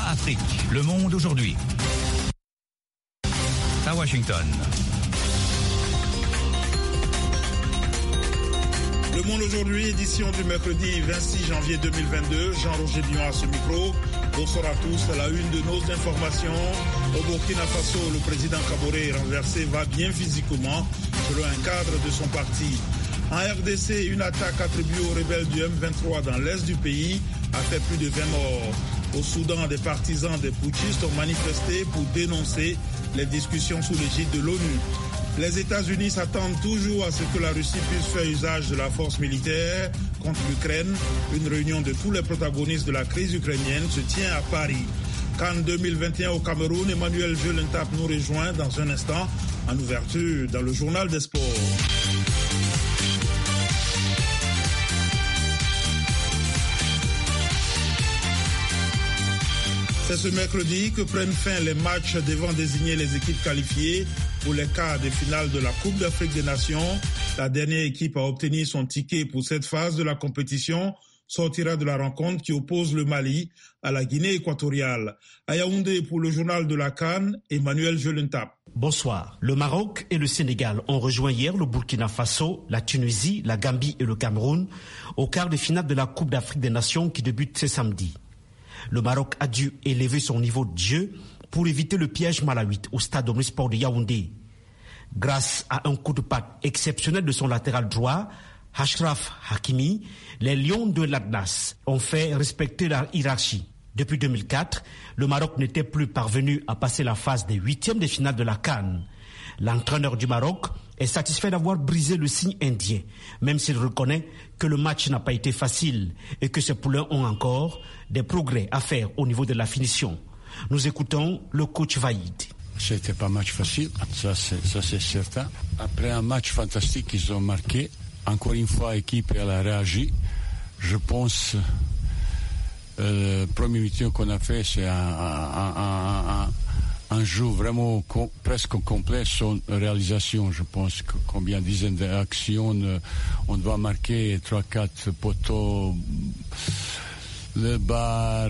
Afrique. Le monde aujourd'hui. À Washington. Le Monde aujourd'hui, édition du mercredi 26 janvier 2022. Jean-Roger Dion à ce micro. Bonsoir à tous. À la une de nos informations, au Burkina Faso, le président Kaboré renversé va bien physiquement, selon un cadre de son parti. En RDC, une attaque attribuée aux rebelles du M23 dans l'est du pays a fait plus de 20 morts. Au Soudan, des partisans des putschistes ont manifesté pour dénoncer les discussions sous l'égide de l'ONU. Les États-Unis s'attendent toujours à ce que la Russie puisse faire usage de la force militaire contre l'Ukraine. Une réunion de tous les protagonistes de la crise ukrainienne se tient à Paris. CAN 2021 au Cameroun, Emmanuel Jelentap nous rejoint dans un instant en ouverture dans le journal des sports. C'est ce mercredi que prennent fin les matchs devant désigner les équipes qualifiées pour les quarts de finale de la Coupe d'Afrique des Nations. La dernière équipe à obtenir son ticket pour cette phase de la compétition sortira de la rencontre qui oppose le Mali à la Guinée équatoriale. À Yaoundé pour le journal de la CAN, Emmanuel Jelentap. Bonsoir. Le Maroc et le Sénégal ont rejoint hier le Burkina Faso, la Tunisie, la Gambie et le Cameroun au quart de finale de la Coupe d'Afrique des Nations qui débute ce samedi. Le Maroc a dû élever son niveau de jeu pour éviter le piège malawite au stade omnisport de Yaoundé. Grâce à un coup de patte exceptionnel de son latéral droit, Achraf Hakimi, les Lions de l'Atlas ont fait respecter la hiérarchie. Depuis 2004, le Maroc n'était plus parvenu à passer la phase des huitièmes de finale de la CAN. L'entraîneur du Maroc est satisfait d'avoir brisé le signe indien, même s'il reconnaît que le match n'a pas été facile et que ses poulains ont encore des progrès à faire au niveau de la finition. Nous écoutons le coach Vaïd. C'était pas un match facile, ça c'est certain. Après un match fantastique qu'ils ont marqué, encore une fois l'équipe elle a réagi. Je pense le premier mi-temps qu'on a fait c'est un jeu vraiment presque complet sans réalisation. Je pense que combien dizaines d'actions on doit marquer 3-4 poteaux. Le bar,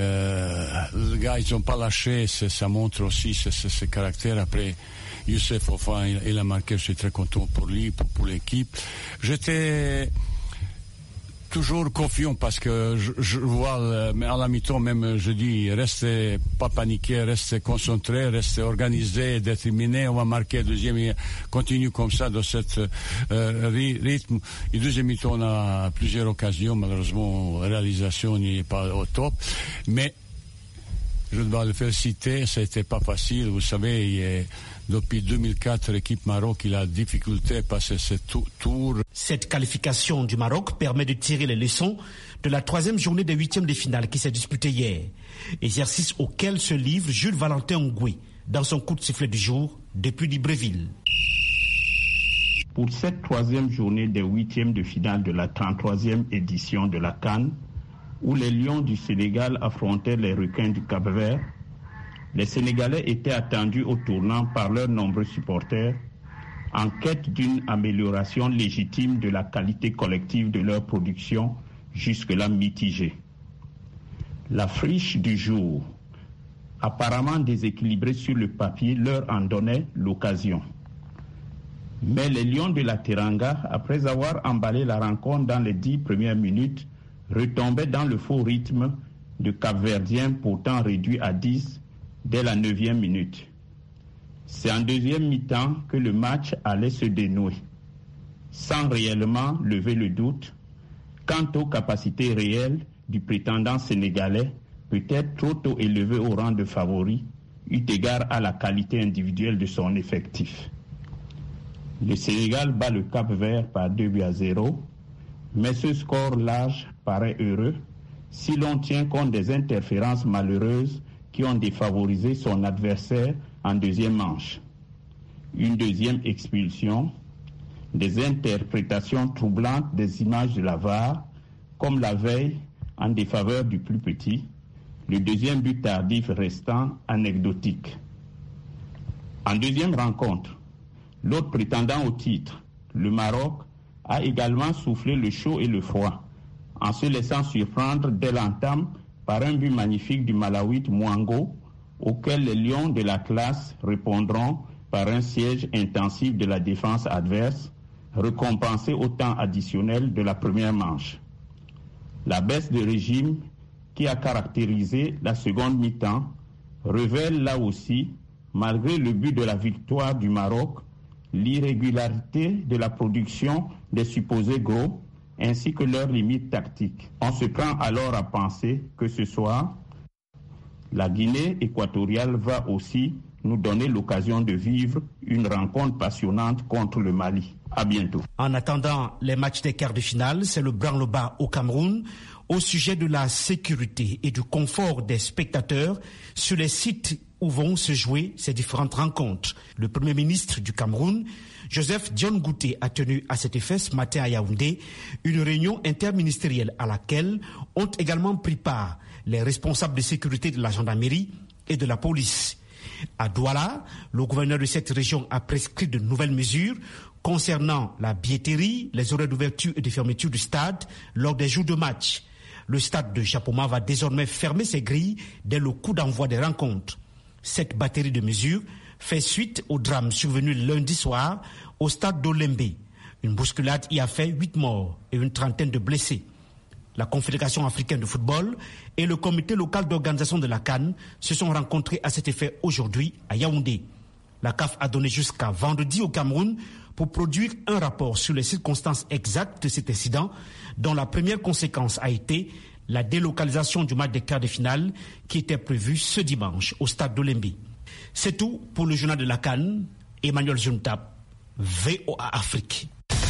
les gars ils n'ont pas lâché, ça montre aussi ce caractère. Après Youssef Fofana il a marqué, je suis très content pour lui, pour l'équipe. J'étais toujours confiant parce que je vois à la mi-temps même je dis restez pas paniquer, restez concentrés, restez organisés, déterminés, on va marquer deuxième et continue comme ça dans cette rythme. Et deuxième mi-temps on a plusieurs occasions, malheureusement réalisation n'est pas au top, mais je dois le féliciter, ça n'était pas facile, vous savez. Depuis 2004, l'équipe Maroc il a difficulté à passer ce tour. Cette qualification du Maroc permet de tirer les leçons de la troisième journée des huitièmes de finale qui s'est disputée hier. Exercice auquel se livre Jules Valentin Ngoué dans son coup de sifflet du jour depuis Libreville. Pour cette troisième journée des huitièmes de finale de la 33e édition de la CAN, où les Lions du Sénégal affrontaient les Requins du Cap-Vert, les Sénégalais étaient attendus au tournant par leurs nombreux supporters en quête d'une amélioration légitime de la qualité collective de leur production, jusque-là mitigée. La friche du jour, apparemment déséquilibrée sur le papier, leur en donnait l'occasion. Mais les Lions de la Teranga, après avoir emballé la rencontre dans les 10 premières minutes, retombaient dans le faux rythme de Cap-Verdiens pourtant réduit à 10 dès la 9e minute. C'est en deuxième mi-temps que le match allait se dénouer, sans réellement lever le doute quant aux capacités réelles du prétendant sénégalais, peut-être trop tôt élevé au rang de favori, eu égard à la qualité individuelle de son effectif. Le Sénégal bat le Cap-Vert par 2-0, mais ce score large paraît heureux si l'on tient compte des interférences malheureuses qui ont défavorisé son adversaire en deuxième manche. Une deuxième expulsion, des interprétations troublantes des images de la VAR, comme la veille en défaveur du plus petit, le deuxième but tardif restant anecdotique. En deuxième rencontre, l'autre prétendant au titre, le Maroc, a également soufflé le chaud et le froid, en se laissant surprendre dès l'entame par un but magnifique du Malawite Mwango, auquel les Lions de l'Atlas répondront par un siège intensif de la défense adverse, récompensé au temps additionnel de la première manche. La baisse de régime qui a caractérisé la seconde mi-temps révèle là aussi, malgré le but de la victoire du Maroc, l'irrégularité de la production des supposés gros ainsi que leurs limites tactiques. On se prend alors à penser que ce soir, la Guinée équatoriale va aussi nous donner l'occasion de vivre une rencontre passionnante contre le Mali. À bientôt. En attendant les matchs des quarts de finale, c'est le branle-bas au Cameroun au sujet de la sécurité et du confort des spectateurs sur les sites où vont se jouer ces différentes rencontres. Le Premier ministre du Cameroun, Joseph Dione Ngouté, a tenu à cet effet ce matin à Yaoundé une réunion interministérielle à laquelle ont également pris part les responsables de sécurité de la gendarmerie et de la police. À Douala, le gouverneur de cette région a prescrit de nouvelles mesures concernant la billetterie, les horaires d'ouverture et de fermeture du stade lors des jours de match. Le stade de Chapoma va désormais fermer ses grilles dès le coup d'envoi des rencontres. Cette batterie de mesures fait suite au drame survenu lundi soir au stade d'Olembe. Une bousculade y a fait 8 morts et une trentaine de blessés. La Confédération africaine de football et le comité local d'organisation de la CAN se sont rencontrés à cet effet aujourd'hui à Yaoundé. La CAF a donné jusqu'à vendredi au Cameroun pour produire un rapport sur les circonstances exactes de cet incident, dont la première conséquence a été la délocalisation du match des quarts de finale qui était prévu ce dimanche au stade d'Olembe. C'est tout pour le journal de la CAN. Emmanuel Juntap, VOA Afrique.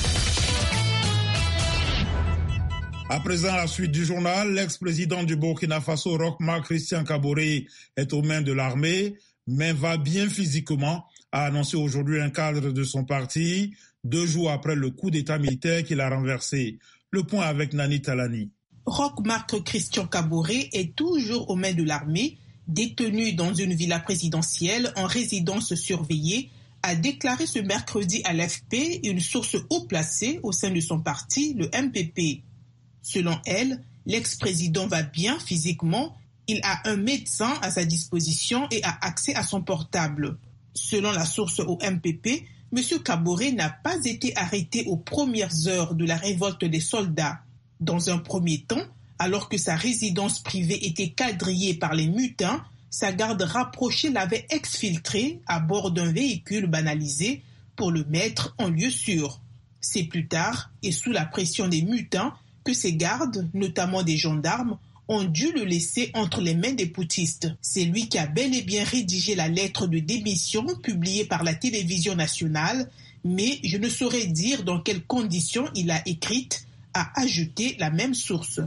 À présent, la suite du journal, l'ex-président du Burkina Faso, Roch-Marc Christian Kaboré, est aux mains de l'armée, mais va bien physiquement, a annoncé aujourd'hui un cadre de son parti, 2 jours après le coup d'état militaire qu'il a renversé. Le point avec Nani Talani. Roch-Marc Christian Kaboré est toujours aux mains de l'armée, détenu dans une villa présidentielle en résidence surveillée, a déclaré ce mercredi à l'AFP une source haut placée au sein de son parti, le MPP. Selon elle, l'ex-président va bien physiquement, il a un médecin à sa disposition et a accès à son portable. Selon la source au MPP, M. Kaboré n'a pas été arrêté aux premières heures de la révolte des soldats. Dans un premier temps, alors que sa résidence privée était quadrillée par les mutins, sa garde rapprochée l'avait exfiltré à bord d'un véhicule banalisé pour le mettre en lieu sûr. C'est plus tard, et sous la pression des mutins, que ses gardes, notamment des gendarmes, ont dû le laisser entre les mains des putschistes. C'est lui qui a bel et bien rédigé la lettre de démission publiée par la télévision nationale, mais je ne saurais dire dans quelles conditions il a écrite, a ajouté la même source.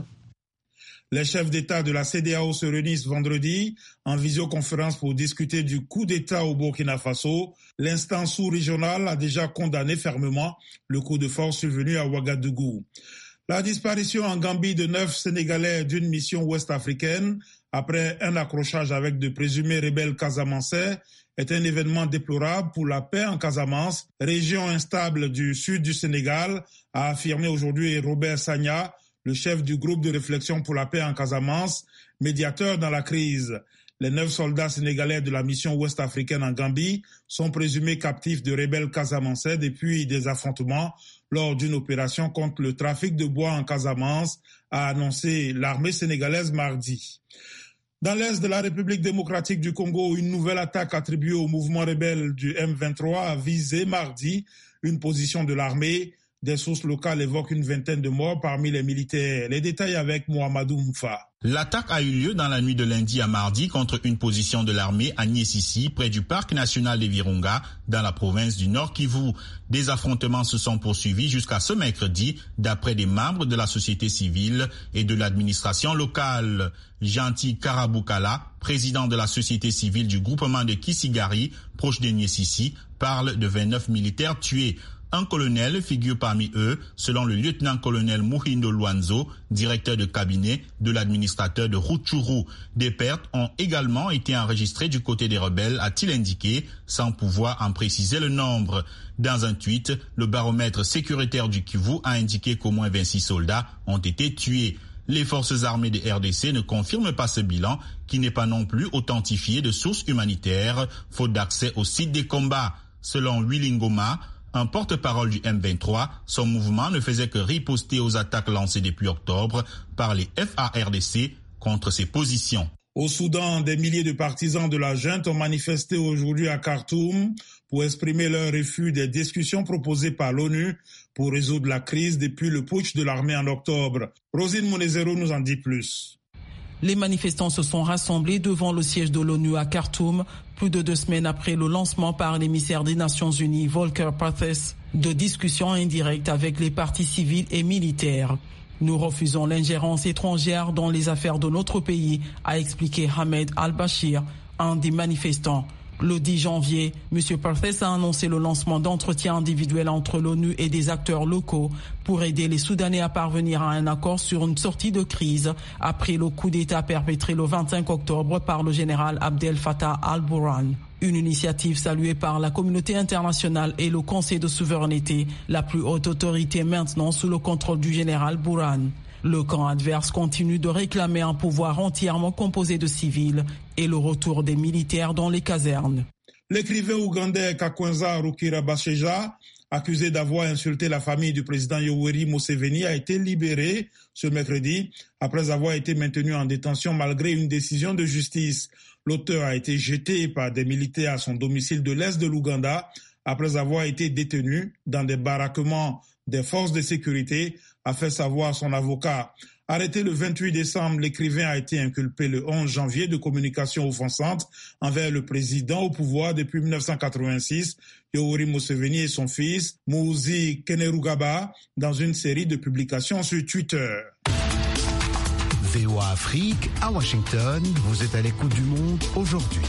Les chefs d'État de la CEDEAO se réunissent vendredi en visioconférence pour discuter du coup d'État au Burkina Faso. L'instance sous-régionale a déjà condamné fermement le coup de force survenu à Ouagadougou. La disparition en Gambie de 9 Sénégalais d'une mission ouest-africaine après un accrochage avec de présumés rebelles casamançais est un événement déplorable pour la paix en Casamance, région instable du sud du Sénégal, a affirmé aujourd'hui Robert Sagna, le chef du groupe de réflexion pour la paix en Casamance, médiateur dans la crise. Les 9 soldats sénégalais de la mission ouest-africaine en Gambie sont présumés captifs de rebelles casamançais depuis des affrontements lors d'une opération contre le trafic de bois en Casamance, a annoncé l'armée sénégalaise mardi. Dans l'est de la République démocratique du Congo, une nouvelle attaque attribuée au mouvement rebelle du M23 a visé mardi une position de l'armée. Des sources locales évoquent une vingtaine de morts parmi les militaires. Les détails avec Mohamedou Moufa. L'attaque a eu lieu dans la nuit de lundi à mardi contre une position de l'armée à Niessissi, près du parc national des Virunga, dans la province du Nord Kivu. Des affrontements se sont poursuivis jusqu'à ce mercredi, d'après des membres de la société civile et de l'administration locale. Gentil Karabukala, président de la société civile du groupement de Kisigari, proche de Niessissi, parle de 29 militaires tués. Un colonel figure parmi eux, selon le lieutenant-colonel Muhindo Luanzo, directeur de cabinet de l'administrateur de Rutshuru. Des pertes ont également été enregistrées du côté des rebelles, a-t-il indiqué, sans pouvoir en préciser le nombre. Dans un tweet, le baromètre sécuritaire du Kivu a indiqué qu'au moins 26 soldats ont été tués. Les forces armées de RDC ne confirment pas ce bilan, qui n'est pas non plus authentifié de sources humanitaires, faute d'accès au site des combats. Selon Willy Ngoma, un porte-parole du M23, son mouvement ne faisait que riposter aux attaques lancées depuis octobre par les FARDC contre ses positions. Au Soudan, des milliers de partisans de la junte ont manifesté aujourd'hui à Khartoum pour exprimer leur refus des discussions proposées par l'ONU pour résoudre la crise depuis le putsch de l'armée en octobre. Rosine Monezero nous en dit plus. Les manifestants se sont rassemblés devant le siège de l'ONU à Khartoum, plus de 2 semaines après le lancement par l'émissaire des Nations Unies, Volker Perthes, de discussions indirectes avec les partis civils et militaires. Nous refusons l'ingérence étrangère dans les affaires de notre pays, a expliqué Ahmed Al-Bashir, un des manifestants. Le 10 janvier, M. Perthes a annoncé le lancement d'entretiens individuels entre l'ONU et des acteurs locaux pour aider les Soudanais à parvenir à un accord sur une sortie de crise après le coup d'État perpétré le 25 octobre par le général Abdel Fattah al-Burhan. Une initiative saluée par la communauté internationale et le Conseil de souveraineté, la plus haute autorité maintenant sous le contrôle du général Burhan. Le camp adverse continue de réclamer un pouvoir entièrement composé de civils et le retour des militaires dans les casernes. L'écrivain ougandais Kakwenza Rukirabasheja, accusé d'avoir insulté la famille du président Yoweri Museveni, a été libéré ce mercredi après avoir été maintenu en détention malgré une décision de justice. L'auteur a été jeté par des militaires à son domicile de l'Est de l'Ouganda après avoir été détenu dans des baraquements des forces de sécurité, a fait savoir son avocat. Arrêté le 28 décembre, l'écrivain a été inculpé le 11 janvier de communication offensante envers le président au pouvoir depuis 1986, Yoweri Museveni, et son fils, Muhoozi Kainerugaba, dans une série de publications sur Twitter. VOA Afrique, à Washington, vous êtes à l'écoute du monde aujourd'hui.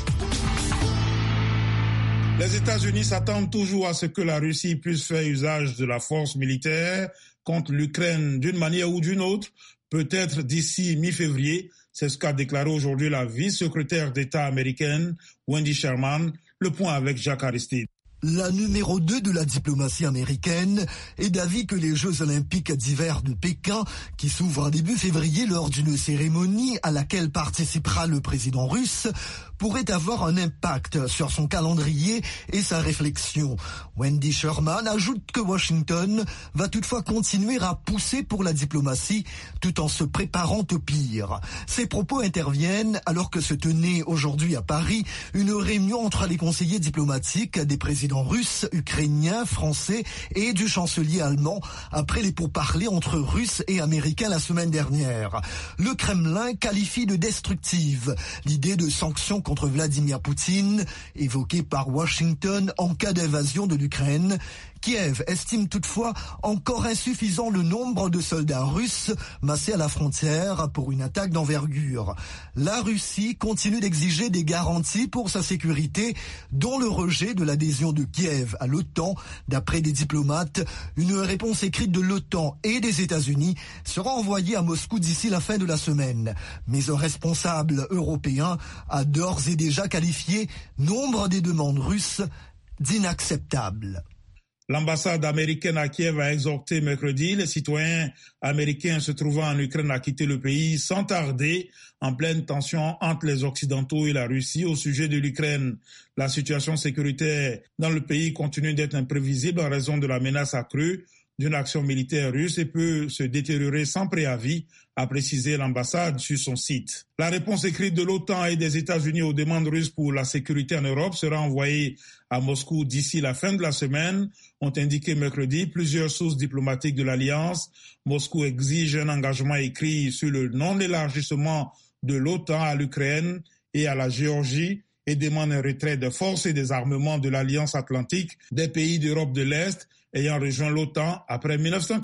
Les États-Unis s'attendent toujours à ce que la Russie puisse faire usage de la force militaire contre l'Ukraine d'une manière ou d'une autre, peut-être d'ici mi-février. C'est ce qu'a déclaré aujourd'hui la vice-secrétaire d'État américaine, Wendy Sherman. Le point avec Jacques Aristide. La numéro 2 de la diplomatie américaine est d'avis que les Jeux olympiques d'hiver de Pékin, qui s'ouvrent début février lors d'une cérémonie à laquelle participera le président russe, pourrait avoir un impact sur son calendrier et sa réflexion. Wendy Sherman ajoute que Washington va toutefois continuer à pousser pour la diplomatie tout en se préparant au pire. Ces propos interviennent alors que se tenait aujourd'hui à Paris une réunion entre les conseillers diplomatiques des présidents russes, ukrainiens, français et du chancelier allemand après les pourparlers entre Russes et Américains la semaine dernière. Le Kremlin qualifie de destructive l'idée de sanctions contre Vladimir Poutine, évoquée par Washington en cas d'invasion de l'Ukraine. Kiev estime toutefois encore insuffisant le nombre de soldats russes massés à la frontière pour une attaque d'envergure. La Russie continue d'exiger des garanties pour sa sécurité, dont le rejet de l'adhésion de Kiev à l'OTAN. D'après des diplomates, une réponse écrite de l'OTAN et des États-Unis sera envoyée à Moscou d'ici la fin de la semaine. Mais un responsable européen a d'ores et déjà qualifié nombre des demandes russes d'inacceptables. L'ambassade américaine à Kiev a exhorté mercredi les citoyens américains se trouvant en Ukraine à quitter le pays sans tarder, en pleine tension entre les Occidentaux et la Russie au sujet de l'Ukraine. La situation sécuritaire dans le pays continue d'être imprévisible en raison de la menace accrue d'une action militaire russe et peut se détériorer sans préavis, a précisé l'ambassade sur son site. La réponse écrite de l'OTAN et des États-Unis aux demandes russes pour la sécurité en Europe sera envoyée à Moscou d'ici la fin de la semaine, ont indiqué mercredi plusieurs sources diplomatiques de l'Alliance. Moscou exige un engagement écrit sur le non-élargissement de l'OTAN à l'Ukraine et à la Géorgie et demande un retrait de forces et des armements de l'Alliance atlantique des pays d'Europe de l'Est ayant rejoint l'OTAN après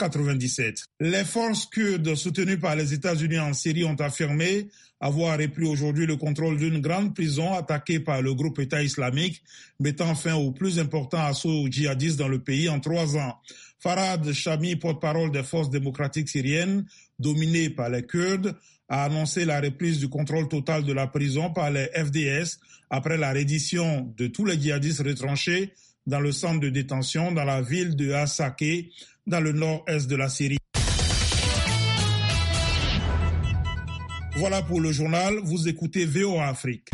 1997. Les forces kurdes soutenues par les États-Unis en Syrie ont affirmé avoir repris aujourd'hui le contrôle d'une grande prison attaquée par le groupe État islamique, mettant fin au plus important assaut djihadiste dans le pays en 3 ans. Farhad Shami, porte-parole des forces démocratiques syriennes, dominées par les Kurdes, a annoncé la reprise du contrôle total de la prison par les FDS après la reddition de tous les djihadistes retranchés dans le centre de détention dans la ville de Hasakeh, dans le nord-est de la Syrie. Voilà pour le journal, vous écoutez VOA Afrique.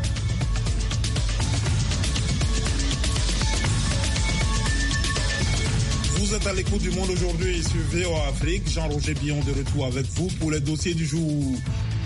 Vous êtes à l'écoute du monde aujourd'hui sur VOA Afrique. Jean-Roger Billon de retour avec vous pour les dossiers du jour.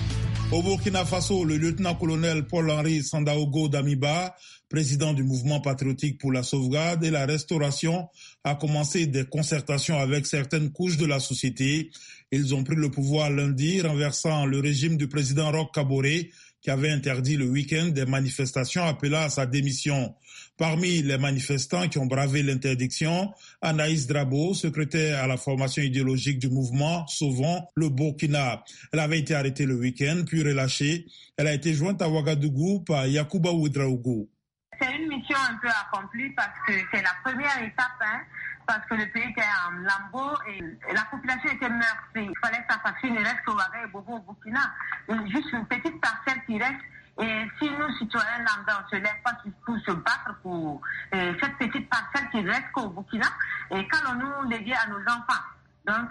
Au Burkina Faso, le lieutenant-colonel Paul-Henri Sandaogo Damiba, président du mouvement patriotique pour la sauvegarde et la restauration, a commencé des concertations avec certaines couches de la société. Ils ont pris le pouvoir lundi, renversant le régime du président Roch Kaboré, qui avait interdit le week-end des manifestations appelant à sa démission. Parmi les manifestants qui ont bravé l'interdiction, Anaïs Drabo, secrétaire à la formation idéologique du mouvement Sauvons le Burkina. Elle avait été arrêtée le week-end, puis relâchée. Elle a été jointe à Ouagadougou par Yacouba Ouedraogo. C'est une mission un peu accomplie parce que c'est la première étape, parce que le pays était en lambeaux et la population était meurtrie. Il fallait que ça fasse une reste au Ouaga et Bobo au Burkina. Juste une petite parcelle qui reste. Et si nous, citoyens lambda, on ne se lève pas pour se battre pour cette petite parcelle qui reste au Burkina, et qu'allons-nous léguer à nos enfants? Donc,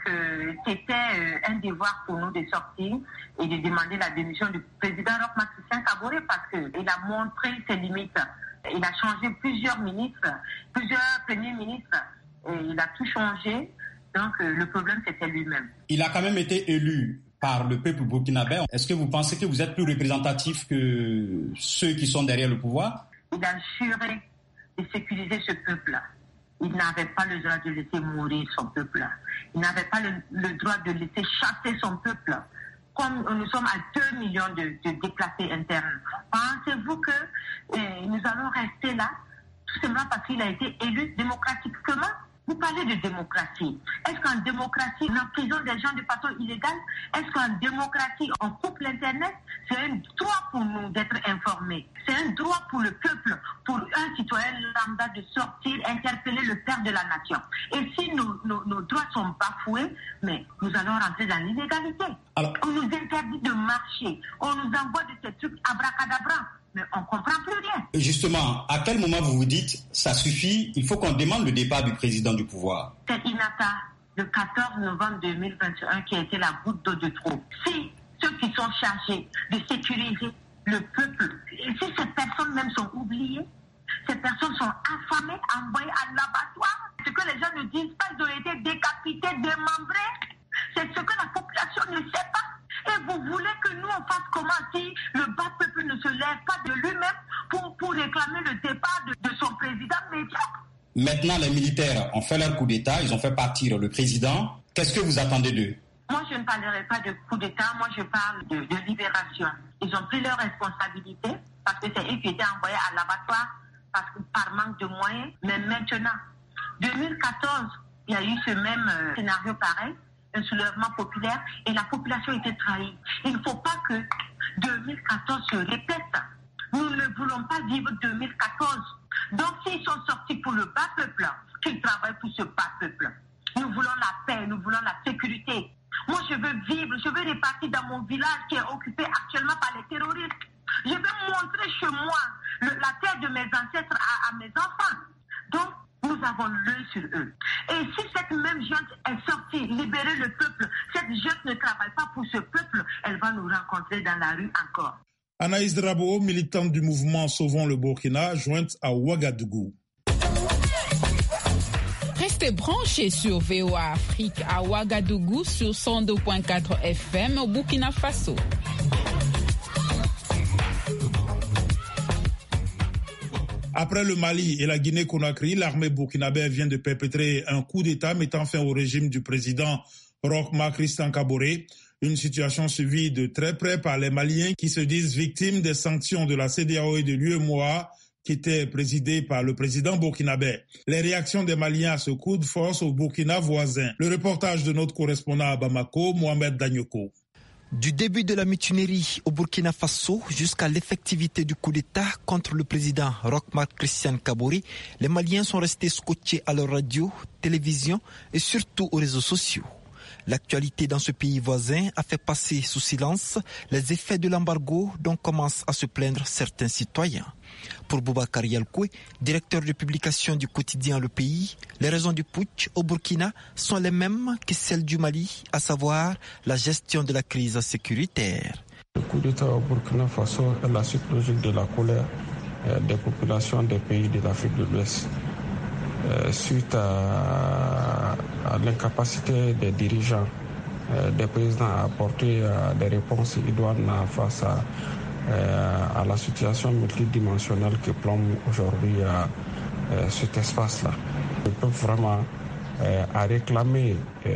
c'était un devoir pour nous de sortir et de demander la démission du président Roch Christian Kaboré parce qu'il a montré ses limites. Il a changé plusieurs ministres, plusieurs premiers ministres, et il a tout changé. Donc, le problème, c'était lui-même. Il a quand même été élu par le peuple burkinabé. Est-ce que vous pensez que vous êtes plus représentatif que ceux qui sont derrière le pouvoir? Il a juré de sécuriser ce peuple-là. Il n'avait pas le droit de laisser mourir son peuple-là. Il n'avait pas le droit de laisser chasser son peuple. Comme nous sommes à 2 millions de déplacés internes, pensez-vous que nous allons rester là tout simplement parce qu'il a été élu démocratiquement? Vous parlez de démocratie. Est-ce qu'en démocratie, on emprisonne des gens de façon illégale? Est-ce qu'en démocratie, on coupe l'Internet? C'est un droit pour nous d'être informés. C'est un droit pour le peuple, pour un citoyen lambda de sortir, interpeller le père de la nation. Et si nos droits sont bafoués, mais nous allons rentrer dans l'illégalité. Alors, on nous interdit de marcher. On nous envoie de ces trucs abracadabra. Mais on ne comprend plus rien. Justement, à quel moment vous vous dites, ça suffit, il faut qu'on demande le départ du président du pouvoir? C'est Inata, le 14 novembre 2021, qui a été la goutte d'eau de trop. Si ceux qui sont chargés de sécuriser le peuple, et si ces personnes même sont oubliées, ces personnes sont affamées, envoyées à l'abattoir, ce que les gens ne disent pas, ils ont été décapités, démembrés, c'est ce que la population ne sait pas. Et vous voulez que nous, on fasse comment si le bas peuple ne se lève pas de lui-même pour réclamer le départ de son président médiocre? Maintenant, les militaires ont fait leur coup d'État, ils ont fait partir le président. Qu'est-ce que vous attendez d'eux? Moi, je ne parlerai pas de coup d'État, moi je parle de libération. Ils ont pris leurs responsabilités parce que c'est eux qui étaient envoyés à l'abattoir par manque de moyens. Mais maintenant, 2014, il y a eu ce même scénario pareil. Un soulèvement populaire et la population était trahie. Il ne faut pas que 2014 se répète. Nous ne voulons pas vivre 2014. Donc s'ils sont sortis pour le bas peuple, qu'ils travaillent pour ce bas peuple. Nous voulons la paix, nous voulons la sécurité. Moi je veux vivre, je veux repartir dans mon village qui est occupé actuellement par les terroristes. Je veux montrer chez moi la terre de mes ancêtres à mes enfants. Donc nous avons l'œil sur eux. Et si cette même junte est sortie, libérer le peuple, cette junte ne travaille pas pour ce peuple, elle va nous rencontrer dans la rue encore. Anaïs Drabo, militante du mouvement Sauvons le Burkina, jointe à Ouagadougou. Restez branchés sur VOA Afrique à Ouagadougou sur 102.4 FM au Burkina Faso. Après le Mali et la Guinée-Conakry, l'armée burkinabé vient de perpétrer un coup d'État mettant fin au régime du président Roch Christian Kaboré. Une situation suivie de très près par les Maliens qui se disent victimes des sanctions de la CEDEAO et de l'UEMOA qui étaient présidées par le président burkinabé. Les réactions des Maliens à ce coup de force au Burkina voisin. Le reportage de notre correspondant à Bamako, Mohamed Danyoko. Du début de la mutinerie au Burkina Faso jusqu'à l'effectivité du coup d'État contre le président Roch Christian Kaboré, les Maliens sont restés scotchés à leur radio, télévision et surtout aux réseaux sociaux. L'actualité dans ce pays voisin a fait passer sous silence les effets de l'embargo dont commencent à se plaindre certains citoyens. Pour Boubacar Yalkoué, directeur de publication du quotidien Le Pays, les raisons du putsch au Burkina sont les mêmes que celles du Mali, à savoir la gestion de la crise sécuritaire. Le coup d'État au Burkina Faso est la suite logique de la colère des populations des pays de l'Afrique de l'Ouest. Suite à l'incapacité des dirigeants, des présidents à apporter des réponses idoines face à la situation multidimensionnelle qui plombe aujourd'hui cet espace-là. Ils peuvent vraiment à réclamer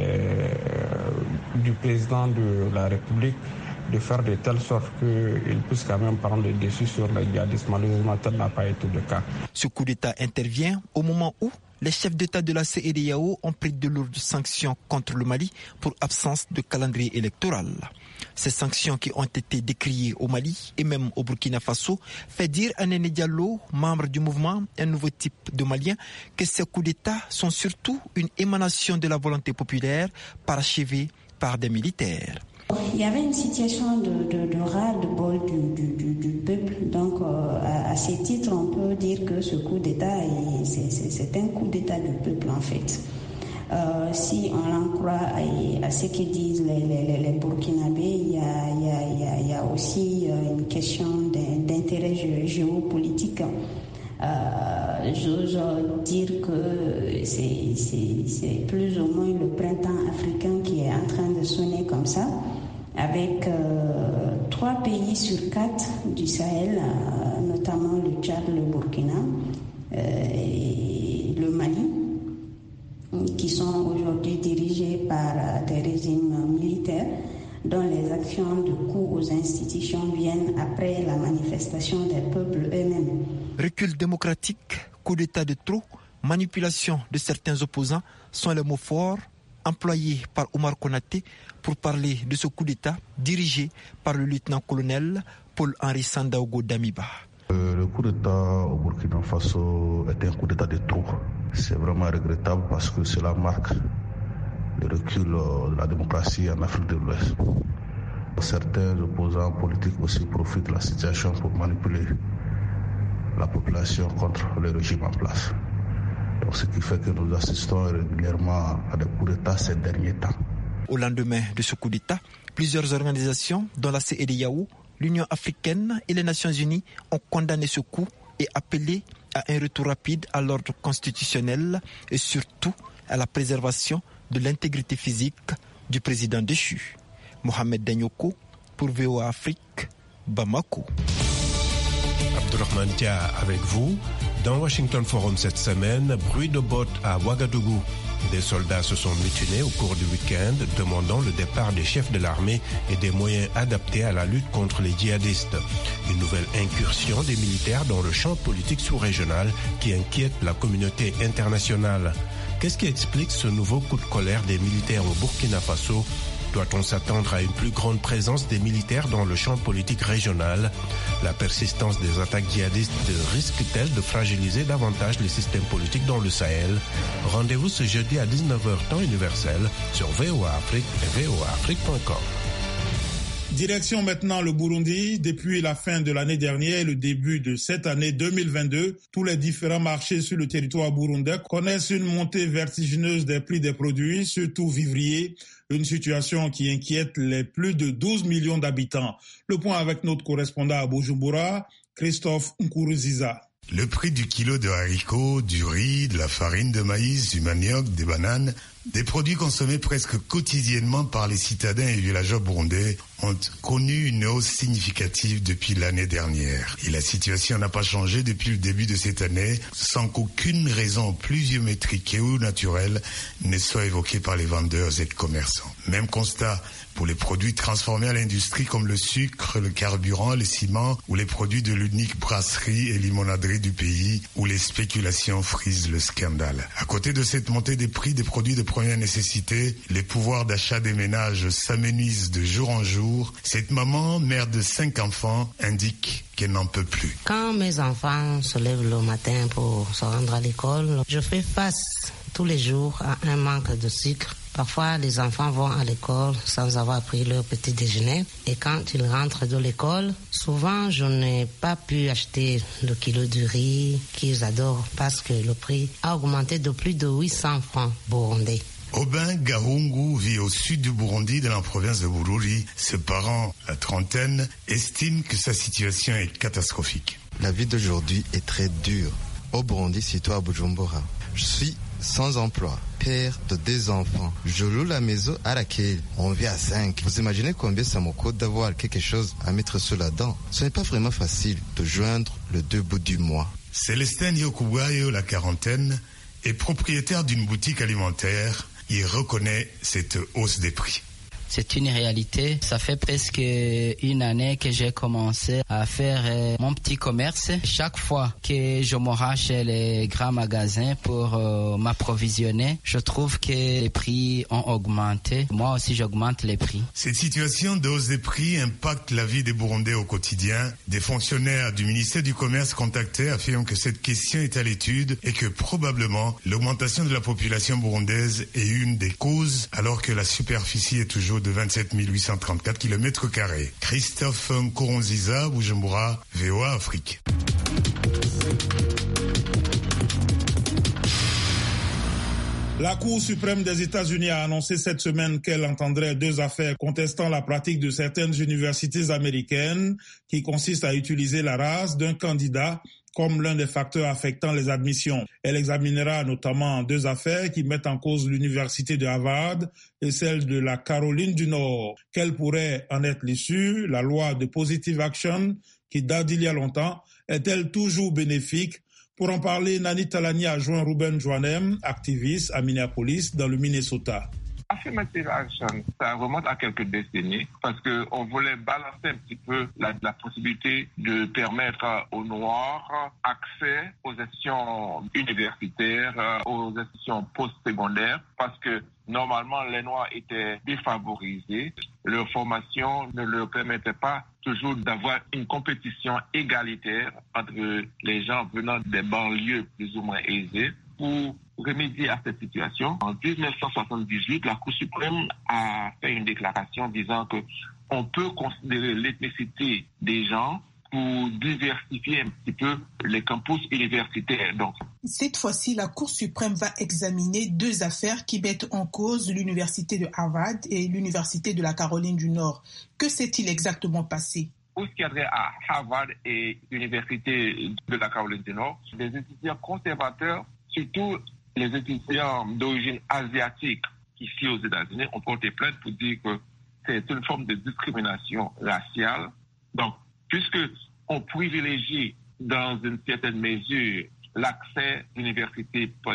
du président de la République de faire de telle sorte qu'il puisse quand même prendre le dessus sur le djihadisme. Malheureusement, tel n'a pas été le cas. Ce coup d'État intervient au moment où les chefs d'État de la CEDEAO ont pris de lourdes sanctions contre le Mali pour absence de calendrier électoral. Ces sanctions qui ont été décriées au Mali et même au Burkina Faso fait dire à Néné Diallo, membre du mouvement Un Nouveau Type de Malien, que ces coups d'État sont surtout une émanation de la volonté populaire parachevée par des militaires. Il y avait une situation de ras-le-bol du peuple. Donc, à ce titre, on peut dire que ce coup d'État, c'est un coup d'État du peuple, en fait. Si on en croit à ce que disent les Burkinabés, il y a aussi une question d'intérêt géopolitique. J'ose dire que c'est plus ou moins le printemps africain qui est en train de sonner comme ça, avec 3 pays sur 4 du Sahel, notamment le Tchad, le Burkina et le Mali, qui sont aujourd'hui dirigés par des régimes militaires dont les actions de coups aux institutions viennent après la manifestation des peuples eux-mêmes. Recul démocratique, coup d'État de trop, manipulation de certains opposants sont les mots forts employés par Omar Konaté pour parler de ce coup d'État dirigé par le lieutenant-colonel Paul-Henri Sandaogo Damiba. Le coup d'État au Burkina Faso est un coup d'État de trop. C'est vraiment regrettable parce que cela marque le recul de la démocratie en Afrique de l'Ouest. Certains opposants politiques aussi profitent de la situation pour manipuler la population contre le régime en place. Donc, ce qui fait que nous assistons régulièrement à des coups d'État ces derniers temps. Au lendemain de ce coup d'État, plusieurs organisations, dont la CEDEAO, l'Union africaine et les Nations unies, ont condamné ce coup et appelé à un retour rapide à l'ordre constitutionnel et surtout à la préservation de l'intégrité physique du président déchu. Mohamed Danyoko pour VOA Afrique, Bamako. Abdurrahman Dia avec vous. Dans Washington Forum cette semaine, bruit de bottes à Ouagadougou. Des soldats se sont mutinés au cours du week-end, demandant le départ des chefs de l'armée et des moyens adaptés à la lutte contre les djihadistes. Une nouvelle incursion des militaires dans le champ politique sous-régional qui inquiète la communauté internationale. Qu'est-ce qui explique ce nouveau coup de colère des militaires au Burkina Faso ? Doit-on s'attendre à une plus grande présence des militaires dans le champ politique régional ? La persistance des attaques djihadistes risque-t-elle de fragiliser davantage les systèmes politiques dans le Sahel ? Rendez-vous ce jeudi à 19h temps universel sur VOA Afrique et voaafrique.com. Direction maintenant le Burundi. Depuis la fin de l'année dernière et le début de cette année 2022, tous les différents marchés sur le territoire burundais connaissent une montée vertigineuse des prix des produits, surtout vivriers, une situation qui inquiète les plus de 12 millions d'habitants. Le point avec notre correspondant à Bujumbura, Christophe Nkuruziza. Le prix du kilo de haricots, du riz, de la farine de maïs, du manioc, des bananes, des produits consommés presque quotidiennement par les citadins et villageois burundais ont connu une hausse significative depuis l'année dernière. Et la situation n'a pas changé depuis le début de cette année, sans qu'aucune raison pluviométrique ou naturelle ne soit évoquée par les vendeurs et commerçants. Même constat pour les produits transformés à l'industrie comme le sucre, le carburant, le ciment ou les produits de l'unique brasserie et limonaderie du pays où les spéculations frisent le scandale. À côté de cette montée des prix des produits de première nécessité, les pouvoirs d'achat des ménages s'amenuisent de jour en jour. Cette maman, mère de 5 enfants, indique qu'elle n'en peut plus. Quand mes enfants se lèvent le matin pour se rendre à l'école, je fais face tous les jours à un manque de sucre. Parfois, les enfants vont à l'école sans avoir pris leur petit déjeuner. Et quand ils rentrent de l'école, souvent, je n'ai pas pu acheter le kilo de riz qu'ils adorent parce que le prix a augmenté de plus de 800 francs burundais. Aubin Gahungu vit au sud du Burundi, dans la province de Bururi. Ses parents, la trentaine, estiment que sa situation est catastrophique. La vie d'aujourd'hui est très dure. Au Burundi, surtout à Bujumbura. Je suis sans emploi, père de 2 enfants. Je loue la maison à laquelle on vit à 5. Vous imaginez combien ça me coûte d'avoir quelque chose à mettre sur la dent? Ce n'est pas vraiment facile de joindre le 2 bouts du mois. Célestin Yokubayo, la quarantaine, est propriétaire d'une boutique alimentaire. Il reconnaît cette hausse des prix. C'est une réalité. Ça fait presque 1 année que j'ai commencé à faire mon petit commerce. Chaque fois que je me rends chez les grands magasins pour m'approvisionner, je trouve que les prix ont augmenté. Moi aussi, j'augmente les prix. Cette situation de hausse des prix impacte la vie des Burundais au quotidien. Des fonctionnaires du ministère du Commerce contactés affirment que cette question est à l'étude et que probablement l'augmentation de la population burundaise est une des causes alors que la superficie est toujours de 27 834 km². Christophe Nkurunziza, Bujumbura, VOA Afrique. La Cour suprême des États-Unis a annoncé cette semaine qu'elle entendrait 2 affaires contestant la pratique de certaines universités américaines qui consiste à utiliser la race d'un candidat comme l'un des facteurs affectant les admissions. Elle examinera notamment 2 affaires qui mettent en cause l'université de Harvard et celle de la Caroline du Nord. Quelle pourrait en être l'issue? La loi de Positive Action, qui date d'il y a longtemps, est-elle toujours bénéfique? Pour en parler, Nani Talani a joint Ruben Joannem, activiste à Minneapolis, dans le Minnesota. Affirmative Action, ça remonte à quelques décennies parce qu'on voulait balancer un petit peu la possibilité de permettre aux Noirs accès aux institutions universitaires, aux institutions postsecondaires, parce que normalement les Noirs étaient défavorisés. Leur formation ne leur permettait pas toujours d'avoir une compétition égalitaire entre les gens venant des banlieues plus ou moins aisées. Pour remédier à cette situation, en 1978, la Cour suprême a fait une déclaration disant que on peut considérer l'ethnicité des gens pour diversifier un petit peu les campus universitaires. Donc, cette fois-ci, la Cour suprême va examiner 2 affaires qui mettent en cause l'université de Harvard et l'université de la Caroline du Nord. Que s'est-il exactement passé? Pour ce qui a trait à Harvard et l'université de la Caroline du Nord, des étudiants conservateurs, surtout les étudiants d'origine asiatique ici aux États-Unis, ont porté plainte pour dire que c'est une forme de discrimination raciale. Donc, puisque on privilégie dans une certaine mesure l'accès à l'université pour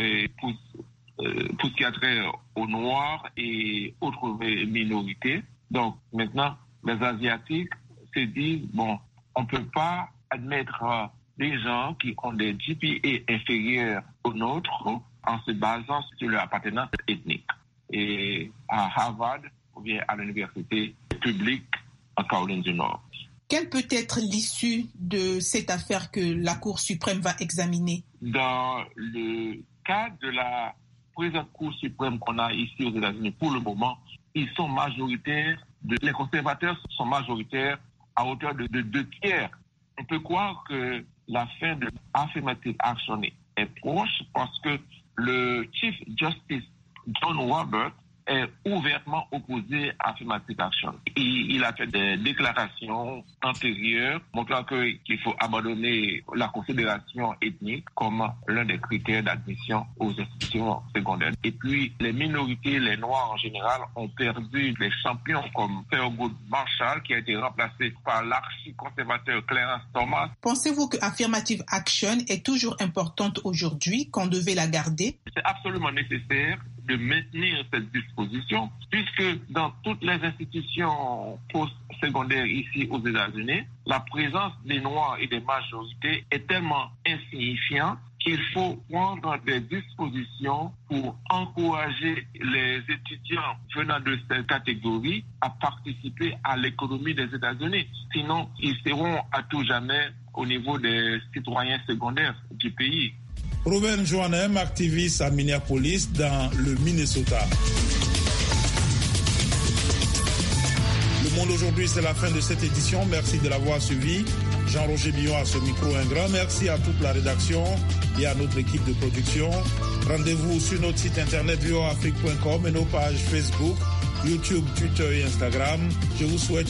ce qui a trait aux Noirs et autres minorités, donc maintenant les Asiatiques se disent, bon, on ne peut pas admettre des gens qui ont des GPA inférieurs aux nôtres en se basant sur leur appartenance ethnique. Et à Harvard, ou bien à l'université publique en Caroline du Nord. Quelle peut être l'issue de cette affaire que la Cour suprême va examiner? Dans le cas de la présente Cour suprême qu'on a ici aux États-Unis, pour le moment, ils sont majoritaires, les conservateurs sont majoritaires à hauteur de 2/3. On peut croire que la fin de Affirmative Action est proche parce que le Chief Justice John Roberts est ouvertement opposé à Affirmative Action. Il a fait des déclarations antérieures montrant qu'il faut abandonner la considération ethnique comme l'un des critères d'admission aux institutions secondaires. Et puis, les minorités, les Noirs en général, ont perdu des champions comme Thurgood Marshall, qui a été remplacé par l'archi-conservateur Clarence Thomas. Pensez-vous que Affirmative Action est toujours importante aujourd'hui, qu'on devait la garder? C'est absolument nécessaire de maintenir cette disposition, puisque dans toutes les institutions post-secondaires ici aux États-Unis, la présence des Noirs et des majorités est tellement insignifiante qu'il faut prendre des dispositions pour encourager les étudiants venant de cette catégorie à participer à l'économie des États-Unis. Sinon, ils seront à tout jamais au niveau des citoyens secondaires du pays. Ruben Joannem, activiste à Minneapolis, dans le Minnesota. Le monde aujourd'hui, c'est la fin de cette édition. Merci de l'avoir suivi. Jean-Roger Billon à ce micro. Un grand merci à toute la rédaction et à notre équipe de production. Rendez-vous sur notre site internet voaafrique.com et nos pages Facebook, YouTube, Twitter et Instagram. Je vous souhaite